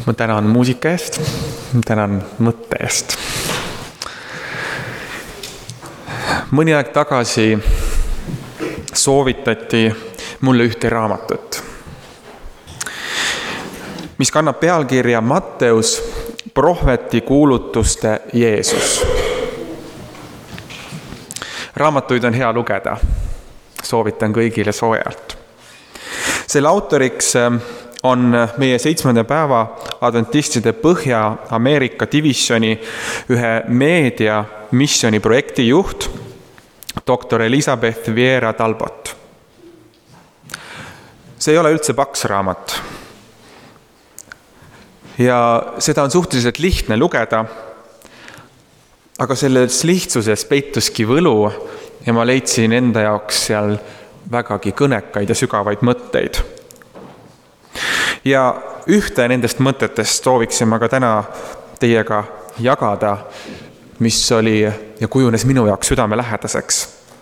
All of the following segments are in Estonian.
Ma tänan muusika eest, tänan mõtte eest. Mõni aeg tagasi soovitati mulle ühte raamatut, mis kannab pealkirja Matteus, prohveti kuulutuste Jeesus. Raamatuid on hea lugeda, soovitan kõigile soojalt. Selle autoriks on meie 7. päeva adventistide Põhja-Ameerika divisjoni ühe meedia missiooni projekti juht, doktor Elizabeth Vieira Talbot. See ei ole üldse paks raamat. Ja seda on suhteliselt lihtne lugeda, aga selles lihtsuses peituski võlu ja ma leidsin enda jaoks seal vägagi kõnekaid ja sügavaid mõtteid. Ja ühte nendest mõtetest sooviksin ma ka täna teiega jagada, mis oli ja kujunes minu jaoks südamelähedaseks.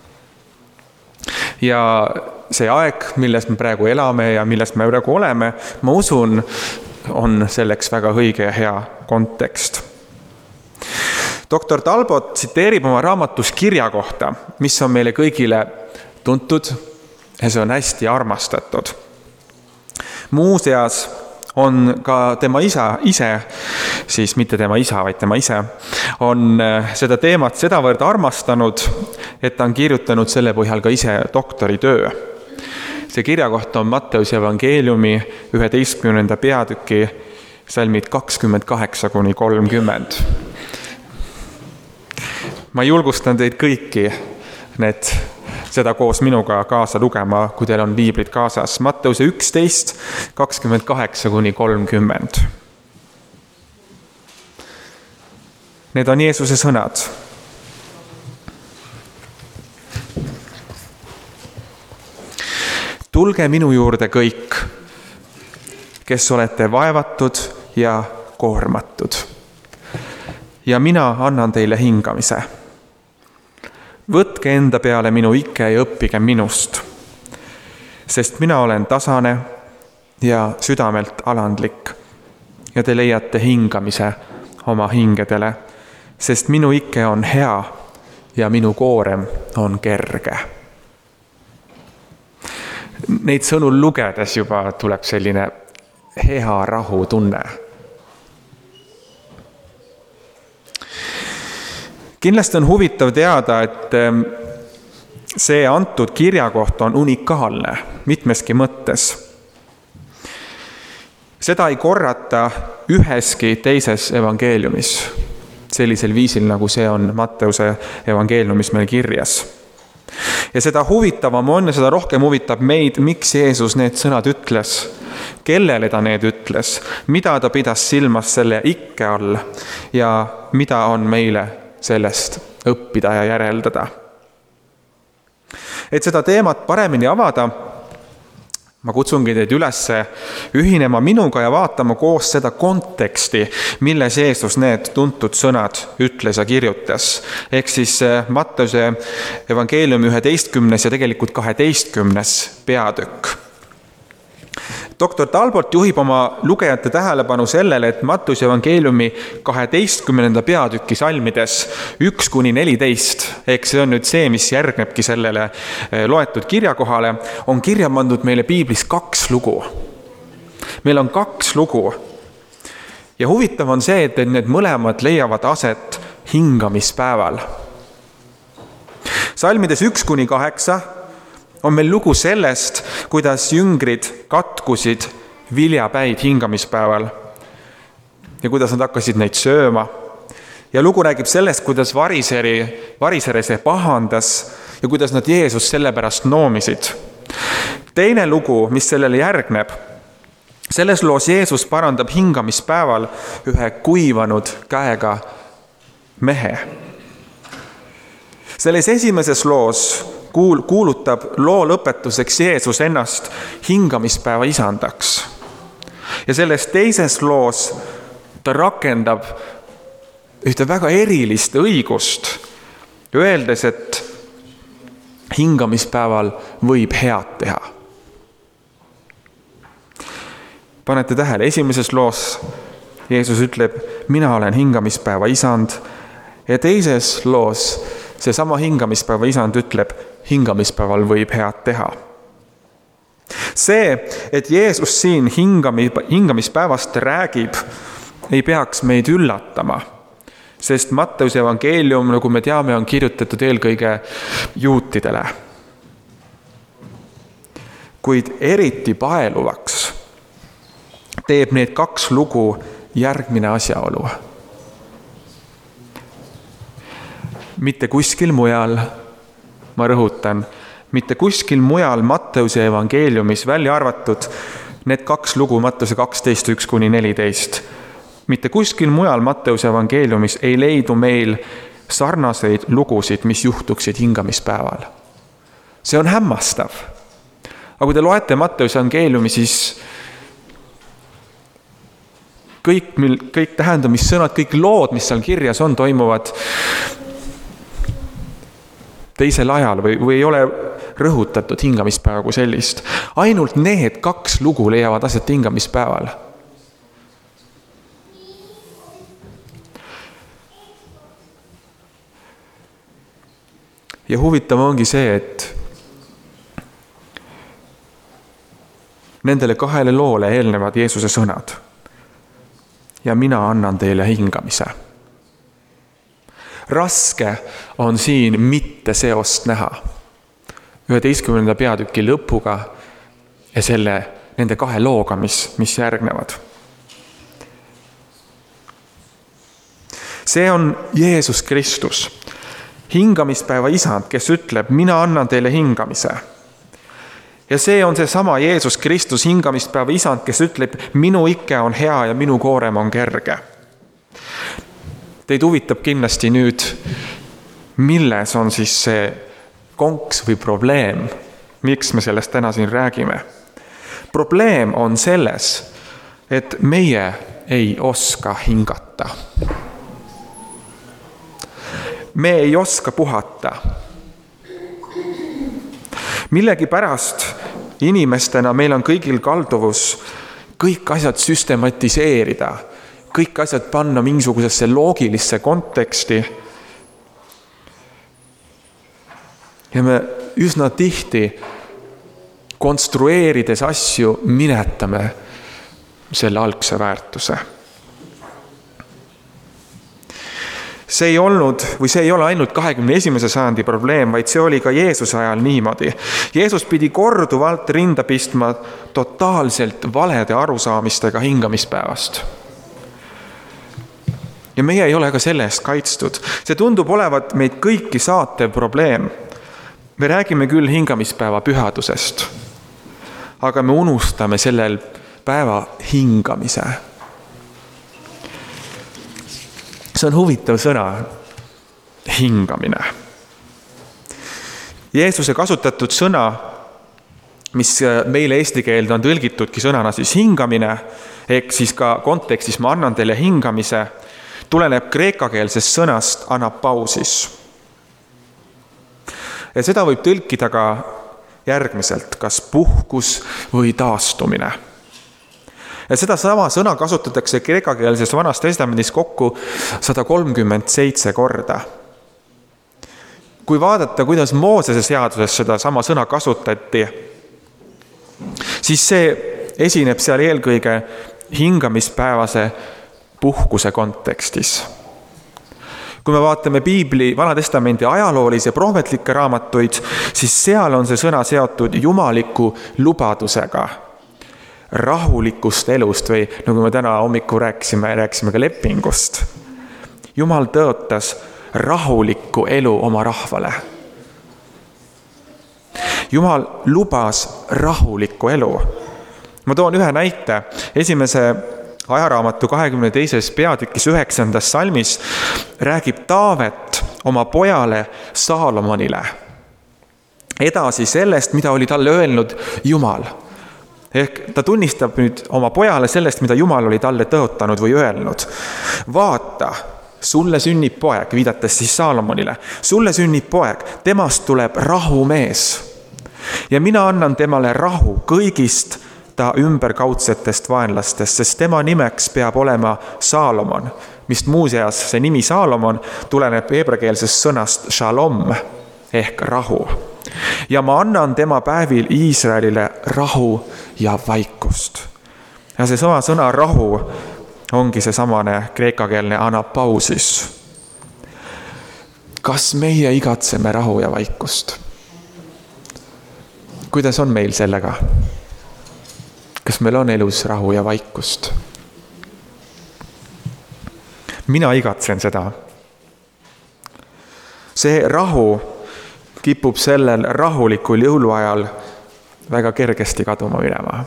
Ja see aeg, milles me praegu elame ja milles me praegu oleme, ma usun, on selleks väga õige ja hea kontekst. Doktor Talbot tsiteerib oma raamatus kirja kohta, mis on meile kõigile tuntud ja see on hästi armastatud. Muuseas on ka tema isa ise, siis mitte tema isa, vaid tema ise, on seda teemat sedavõrd armastanud, et ta on kirjutanud selle põhjal ka ise doktoritöö. See kirja kohta on Matteuse evangeeliumi 11. peatüki salmid 28-30. Ma julgustan teid kõiki seda koos minuga kaasa lugema, kui teil on piiblid kaasas. Matteuse 11, 28-30. Need on Jeesuse sõnad. Tulge minu juurde kõik, kes olete vaevatud ja koormatud. Ja mina annan teile hingamise. Võtke enda peale minu ike ja õppige minust, sest mina olen tasane ja südamelt alandlik ja te leiate hingamise oma hingedele, sest minu ike on hea ja minu koorem on kerge. Neid sõnu lugedes juba tuleb selline hea rahu tunne. Kindlasti on huvitav teada, et see antud kirja kohta on unikaalne mitmeski mõttes. Seda ei korrata üheski teises evangeeliumis, sellisel viisil, nagu see on Matteuse evangeeliumis meil kirjas. Ja seda huvitavam on ja seda rohkem huvitab meid, miks Jeesus need sõnad ütles, kellele ta need ütles, mida ta pidas silmas selle ikke all ja mida on meile sellest õppida ja järeldada. Et seda teemat paremini avada, ma kutsungi teid üles ühinema minuga ja vaatama koos seda konteksti, milles Jeesus need tuntud sõnad ütles ja kirjutas. Ehk siis Matteuse evangeeliumi 11. ja tegelikult 12. peatükk. Doktor Talbot juhib oma lugejate tähelepanu sellele, et Matteuse evangeeliumi 12. peatüki salmides 1-14, ehk see on nüüd see, mis järgnebki sellele loetud kirjakohale, on kirja pandud meile piiblis 2 lugu. Meil on 2 lugu. Ja huvitav on see, et need mõlemad leiavad aset hingamispäeval. Salmides 1-8 on meil lugu sellest, kuidas jüngrid katkusid viljapäid hingamispäeval ja kuidas nad hakkasid neid sööma. Ja lugu räägib sellest, kuidas varisere see pahandas ja kuidas nad Jeesus sellepärast noomisid. Teine lugu, mis sellele järgneb, selles loos Jeesus parandab hingamispäeval ühe kuivanud käega mehe. Selles esimeses loos kuulutab loo lõpetuseks Jeesus ennast hingamispäeva isandaks. Ja selles teises loos ta rakendab ühte väga erilist õigust, öeldes, et hingamispäeval võib head teha. Panete tähele, esimeses loos Jeesus ütleb, mina olen hingamispäeva isand. Ja teises loos seesama hingamispäeva isand ütleb, hingamispäeval võib head teha. See, et Jeesus siin hingamispäevast räägib, ei peaks meid üllatama, sest Matteuse evangeelium, nagu me teame, on kirjutatud eelkõige juutidele. Kuid eriti paeluvaks teeb need 2 lugu järgmine asjaolu. Mitte kuskil mujal, ma rõhutan, mitte kuskil mujal Matteuse evangeeliumis välja arvatud need 2 lugu Matteuse 12:1-14. Mitte kuskil mujal Matteuse evangeeliumis ei leidu meil sarnaseid lugusid, mis juhtuksid hingamispäeval. See on hämmastav. Aga kui te loete Matteuse evangeeliumi, siis kõik tähendamissõnad, kõik lood, mis seal kirjas on, toimuvad teisel ajal või ei ole rõhutatud hingamispäeva kui sellist. Ainult need 2 lugu leiavad aset hingamispäeval. Ja huvitav ongi see, et nendele 2 loole eelnevad Jeesuse sõnad. Ja mina annan teile hingamise. Raske on siin mitte seost näha 11. peatüki lõpuga ja nende 2 looga, mis järgnevad. See on Jeesus Kristus, hingamispäeva isand, kes ütleb, mina annan teile hingamise. Ja see on see sama Jeesus Kristus, hingamispäeva isand, kes ütleb, minu ikke on hea ja minu koorem on kerge. Teid huvitab kindlasti nüüd, milles on siis see konks või probleem, miks me sellest täna siin räägime. Probleem on selles, et meie ei oska hingata. Me ei oska puhata. Millegi pärast inimestena meil on kõigil kalduvus kõik asjad süstematiseerida, kõik asjad panna mingisugusesse loogilisse konteksti. Ja me üsna tihti konstrueerides asju minetame selle algse väärtuse. See ei ole ainult 21. sajandi probleem, vaid see oli ka Jeesuse ajal niimoodi. Jeesus pidi korduvalt rinda pistma totaalselt valede arusaamistega hingamispäevast. Ja meie ei ole ka selle eest kaitstud. See tundub olevat meid kõiki saatev probleem. Me räägime küll hingamispäeva pühadusest, aga me unustame sellel päeva hingamise. See on huvitav sõna, hingamine. Jeesuse kasutatud sõna, mis meile eesti keelde on tõlgitudki sõnana siis hingamine, ehk siis ka kontekstis ma annan teile hingamise, tuleneb kreekakeelsest sõnast anapausis. Ja seda võib tõlkida ka järgmiselt, kas puhkus või taastumine. Ja seda sama sõna kasutatakse kreekakeelses Vanas Testamendis kokku 137 korda. Kui vaadata, kuidas Moosese seaduses seda sama sõna kasutati, siis see esineb seal eelkõige hingamispäevase puhkuse kontekstis. Kui me vaatame Piibli Vana Testamendi ajaloolisi ja prohvetlikke raamatuid, siis seal on see sõna seotud jumaliku lubadusega, rahulikust elust või nagu me täna hommikul rääkisime ka lepingust. Jumal tõotas rahulikku elu oma rahvale. Jumal lubas rahulikku elu. Ma toon ühe näite. Esimese ajaraamatu 22. peatükis 9. salmis räägib Taavet oma pojale Saalomonile edasi sellest, mida oli talle öelnud Jumal. Ehk ta tunnistab nüüd oma pojale sellest, mida Jumal oli talle tõotanud või öelnud. Vaata, sulle sünnib poeg, viidates siis Saalomonile. Sulle sünnib poeg, temast tuleb rahumees. Ja mina annan temale rahu kõigist ta ümberkaudsetest vaenlastest, sest tema nimeks peab olema Saalomon, mis muuseas see nimi Saalomon tuleneb heebreakeelsest sõnast shalom ehk rahu. Ja ma annan tema päevil Iisraelile rahu ja vaikust. Ja see sama sõna rahu ongi see samane kreekakeelne anapausis. Kas meie igatseme rahu ja vaikust? Kuidas on meil sellega? Kas meil on elus rahu ja vaikust? Mina igatsen seda. See rahu kipub sellel rahulikul jõuluajal väga kergesti kaduma minema.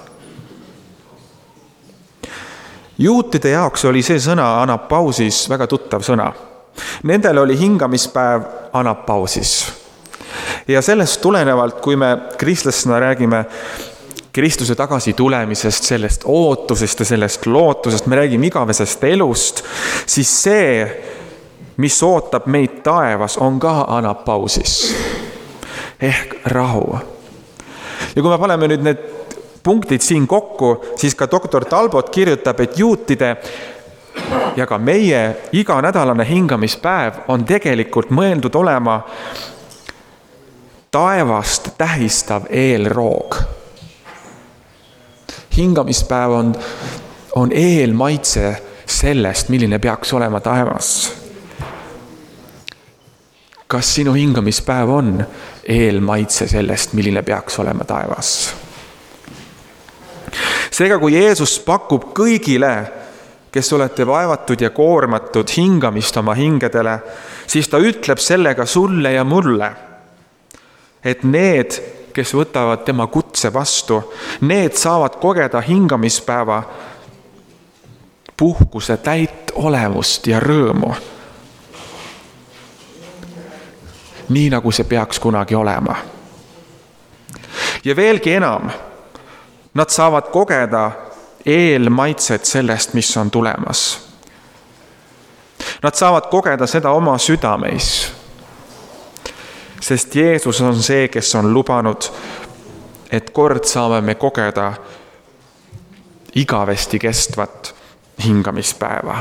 Juutide jaoks oli see sõna anapausis väga tuttav sõna. Nendel oli hingamispäev anapausis. Ja sellest tulenevalt, kui me kristlastena räägime Kristuse tagasi tulemisest, sellest ootusest ja sellest lootusest, me räägime igavesest elust, siis see, mis ootab meid taevas, on ka anapausis ehk rahu. Ja kui me paneme nüüd need punktid siin kokku, siis ka doktor Talbot kirjutab, et juutide ja ka meie iganädalane hingamispäev on tegelikult mõeldud olema taevast tähistav eelroog. Hingamispäev on eelmaitse sellest, milline peaks olema taevas. Kas sinu hingamispäev on eelmaitse sellest, milline peaks olema taevas? Seega, kui Jeesus pakub kõigile, kes olete vaevatud ja koormatud hingamist oma hingedele, siis ta ütleb sellega sulle ja mulle, et need, kes võtavad tema kutse vastu, need saavad kogeda hingamispäeva puhkuse täit olemust ja rõõmu. Nii nagu see peaks kunagi olema. Ja veelgi enam, nad saavad kogeda eelmaitset sellest, mis on tulemas. Nad saavad kogeda seda oma südameis, sest Jeesus on see, kes on lubanud, et kord saame me kogeda igavesti kestvat hingamispäeva.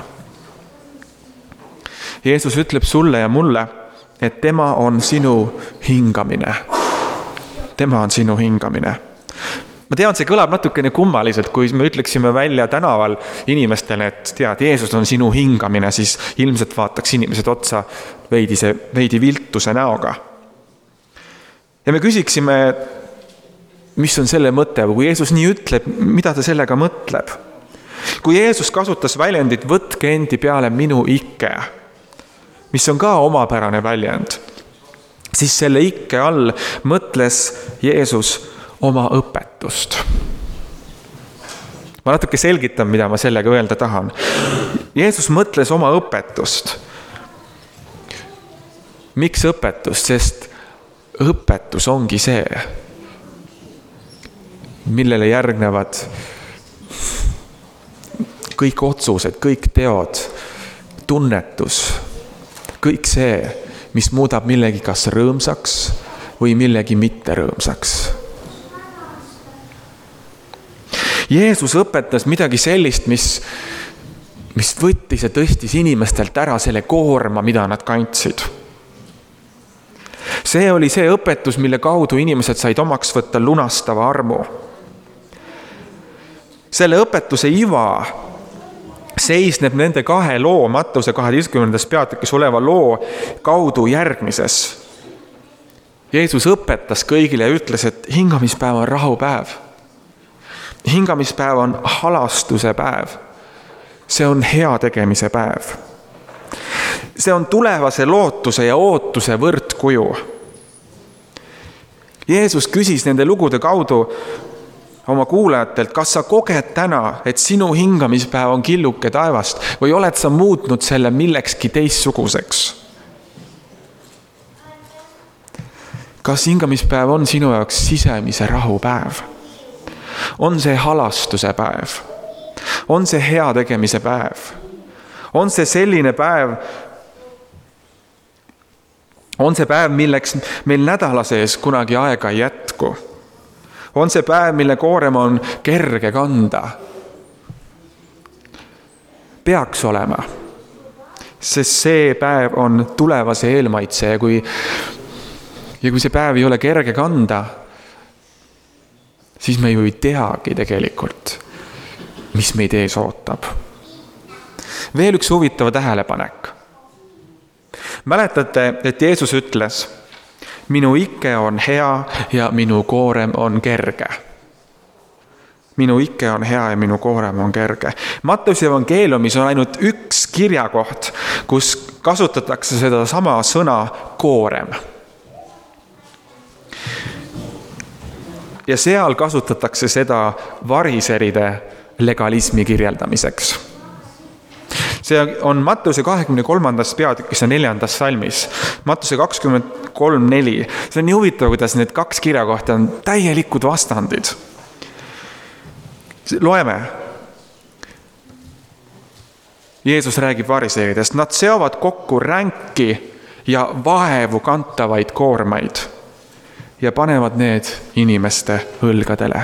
Jeesus ütleb sulle ja mulle, et tema on sinu hingamine. Tema on sinu hingamine. Ma tean, see kõlab natukene kummaliselt, kui me ütleksime välja tänaval inimestele, et tead, Jeesus on sinu hingamine, siis ilmselt vaataks inimesed otsa veidi viltuse näoga. Ja me küsiksime, mis on selle mõte, või kui Jeesus nii ütleb, mida ta sellega mõtleb. Kui Jeesus kasutas väljendit võtke endi peale minu ikke, mis on ka omapärane väljend, siis selle ikke all mõtles Jeesus oma õpetust. Ma natuke selgitan, mida ma sellega öelda tahan. Jeesus mõtles oma õpetust. Miks õpetust? Sest õpetus ongi see, millele järgnevad kõik otsused, kõik teod, tunnetus, kõik see, mis muudab millegi kas rõõmsaks või millegi mitte rõõmsaks. Jeesus õpetas midagi sellist, mis võttis ja tõstis inimestelt ära selle koorma, mida nad kandsid. See oli see õpetus, mille kaudu inimesed said omaks võtta lunastava armu. Selle õpetuse iva seisneb nende 2 loo, Mattuse 12. peatükis oleva loo kaudu järgmises. Jeesus õpetas kõigile ja ütles, et hingamispäev on rahupäev. Hingamispäev on halastuse päev. See on hea tegemise päev. See on tulevase lootuse ja ootuse võrdkuju. Jeesus küsis nende lugude kaudu oma kuulajatelt, kas sa koged täna, et sinu hingamispäev on killuke taevast või oled sa muutnud selle millekski teistsuguseks? Kas hingamispäev on sinu jaoks sisemise rahupäev? On see halastuse päev? On see hea tegemise päev? On see selline päev, on see päev, milleks meil nädala sees kunagi aega ei jätku? on see päev, mille koorem on kerge kanda. Peaks olema, sest see päev on tulevase eelmaitse ja kui see päev ei ole kerge kanda, siis me ju ei teagi tegelikult, mis meid ees ootab. Veel üks huvitav tähelepanek. Mäletate, et Jeesus ütles, minu ikke on hea ja minu koorem on kerge. Minu ikke on hea ja minu koorem on kerge. Matteuse evangeeliumis on ainult üks kirjakoht, kus kasutatakse seda sama sõna koorem. Ja seal kasutatakse seda variseride legalismi kirjeldamiseks. See on Matteuse 23. peatükis ja 4. salmis. Matteuse 23.4. See on nii huvitav, kuidas need kaks kirjakohta on täielikud vastandid. Loeme. Jeesus räägib variseeridest. Nad seovad kokku ränki ja vaevu kantavaid koormaid ja panevad need inimeste õlgadele.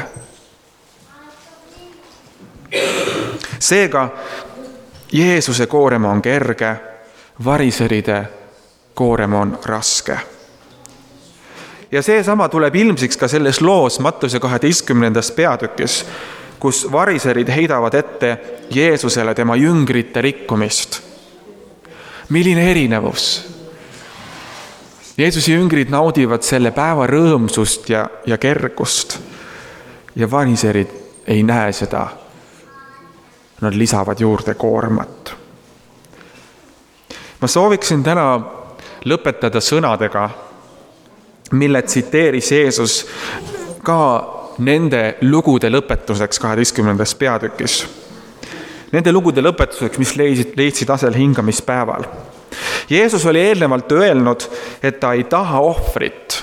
Seega Jeesuse koorem on kerge, variseride koorem on raske. Ja seesama tuleb ilmsiks ka selles loos Matteuse 12. peatükis, kus variserid heidavad ette Jeesusele tema jüngrite rikkumist. Milline erinevus? Jeesuse jüngrid naudivad selle päeva rõõmsust ja kergust ja variserid ei näe seda. Nad lisavad juurde koormat. Ma sooviksin täna lõpetada sõnadega, mille tsiteeris Jeesus ka nende lugude lõpetuseks 12. peatükis. Nende lugude lõpetuseks, mis leidsid asel hingamispäeval. Jeesus oli eelnevalt öelnud, et ta ei taha ohvrit,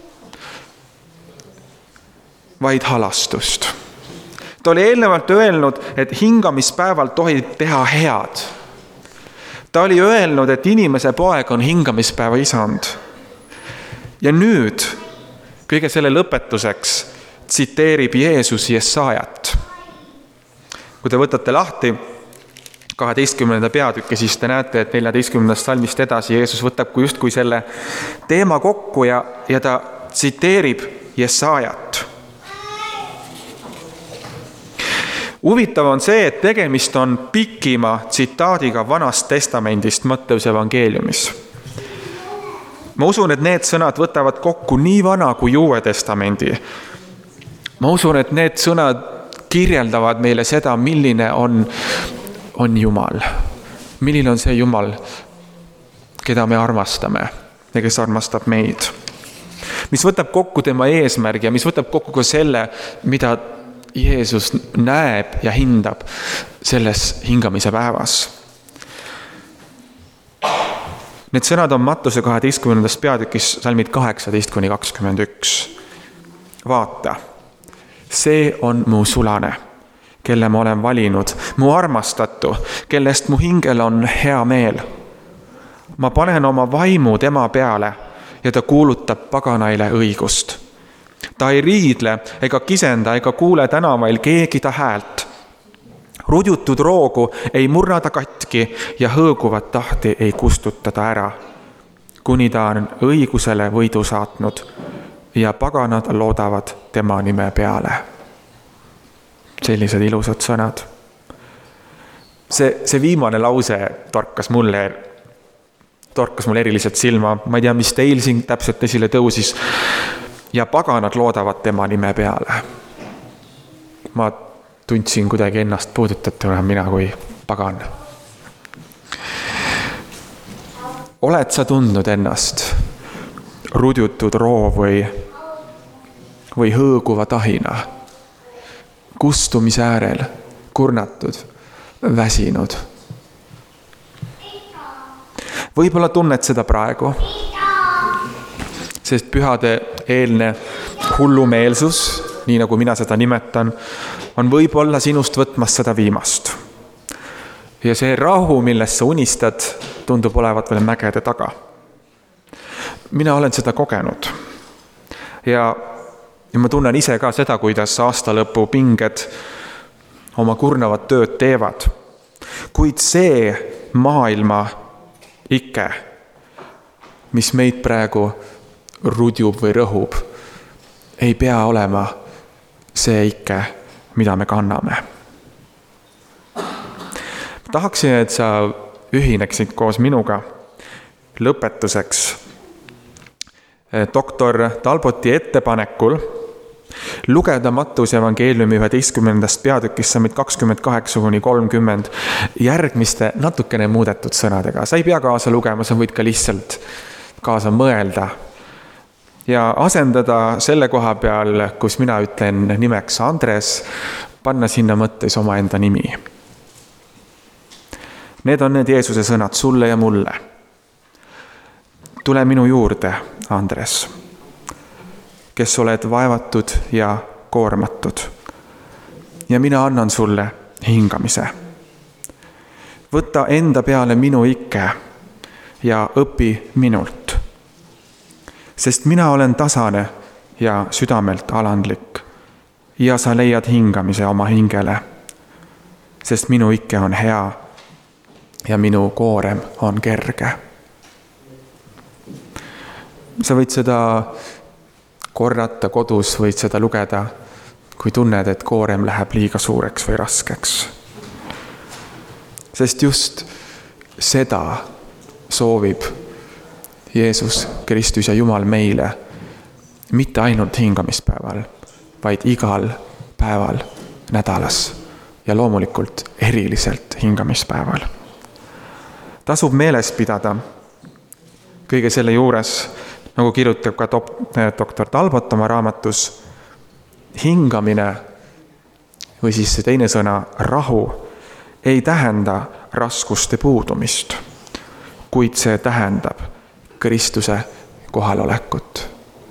vaid halastust. Ta oli eelnevalt öelnud, et hingamispäeval tohib teha head. Ta oli öelnud, et inimese poeg on hingamispäeva isand. Ja nüüd, kõige selle lõpetuseks, tsiteerib Jeesus Jesaajat. Kui te võtate lahti 12. peatükki, siis te näete, et 14. salmist edasi Jeesus võtab justkui selle teema kokku ja ta tsiteerib Jesaajat. Huvitav on see, et tegemist on pikima tsitaadiga Vanast testamendist Matteuse evangeeliumis. Ma usun, et need sõnad võtavad kokku nii Vana kui Uue testamendi. Ma usun, et need sõnad kirjeldavad meile seda, milline on Jumal. Milline on see Jumal, keda me armastame ja kes armastab meid. Mis võtab kokku tema eesmärgi ja mis võtab kokku ka selle, mida Jeesus näeb ja hindab selles hingamise päevas. Need sõnad on Mattuse 12. peatükis salmid 18-21. Vaata, see on mu sulane, kelle ma olen valinud, mu armastatu, kellest mu hingel on hea meel. Ma panen oma vaimu tema peale ja ta kuulutab paganaile õigust. Ta ei riidle ega kisenda ega kuule tänavail keegi ta häält. Rudjutud roogu ei murra ta katki ja hõõguvat tahti ei kustuta ta ära, kuni ta on õigusele võidu saatnud ja paganad loodavad tema nime peale. Sellised ilusad sõnad. See viimane lause torkas mulle eriliselt silma. Ma ei tea, mis teil siin täpselt esile tõusis. Ja paganad loodavad tema nime peale. Ma tundsin kuidagi ennast puudutatuna mina kui pagan. Oled sa tundnud ennast rudjutud roo või hõõguva tahina, kustumise äärel, kurnatud, väsinud? Võib-olla tunned seda praegu, sest pühade eelne hullumeelsus, nii nagu mina seda nimetan, on võib-olla sinust võtmas seda viimast. Ja see rahu, millest sa unistad, tundub olevat veel mägede taga. Mina olen seda kogenud. Ja Ja ma tunnen ise ka seda, kuidas aastalõpu pinged oma kurnavat tööd teevad. Kuid see maailma ikke, mis meid praegu rudjub või rõhub, ei pea olema see ikke, mida me kanname. Tahaksin, et sa ühineksid koos minuga lõpetuseks doktor Talboti ettepanekul lugeda Mattuse evangeeliumi 11. peatükist sammid 28-30 järgmiste natukene muudetud sõnadega. Sa ei pea kaasa lugema, sa võid ka lihtsalt kaasa mõelda ja asendada selle koha peal, kus mina ütlen nimeks Andres, panna sinna mõttes omaenda nimi. Need on need Jeesuse sõnad sulle ja mulle. Tule minu juurde, Andres, kes oled vaevatud ja koormatud. Ja mina annan sulle hingamise. Võta enda peale minu ikke ja õpi minult. Sest mina olen tasane ja südamelt alandlik ja sa leiad hingamise oma hingele. Sest minu ikke on hea ja minu koorem on kerge. Sa võid seda korrata kodus, võid seda lugeda, kui tunned, et koorem läheb liiga suureks või raskeks. Sest just seda soovib Jeesus Kristus ja Jumal meile, mitte ainult hingamispäeval, vaid igal päeval nädalas ja loomulikult eriliselt hingamispäeval. Tasub meeles pidada kõige selle juures, nagu kirjutab ka doktor Talbot oma raamatus, hingamine või siis see teine sõna rahu ei tähenda raskuste puudumist, kuid see tähendab Kristuse kohalolekut.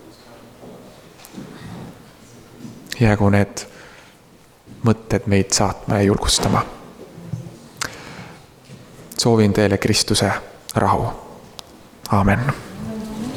Jäägu need mõtted meid saatma ja julgustama. Soovin teile Kristuse rahu. Aamen.